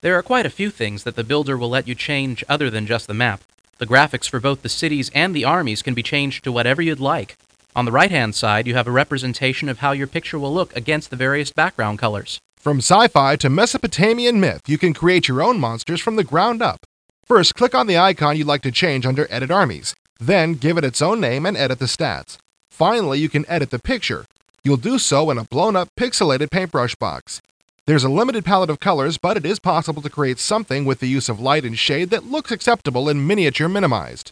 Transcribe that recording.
There are quite a few things that the builder will let you change other than just the map. The graphics for both the cities and the armies can be changed to whatever you'd like. On the right-hand side, you have a representation of how your picture will look against the various background colors. From sci-fi to Mesopotamian myth, you can create your own monsters from the ground up. First, click on the icon you'd like to change under Edit Armies. Then, give it its own name and edit the stats. Finally, you can edit the picture. You'll do so in a blown-up, pixelated paintbrush box. There's a limited palette of colors, but it is possible to create something with the use of light and shade that looks acceptable in miniature minimized.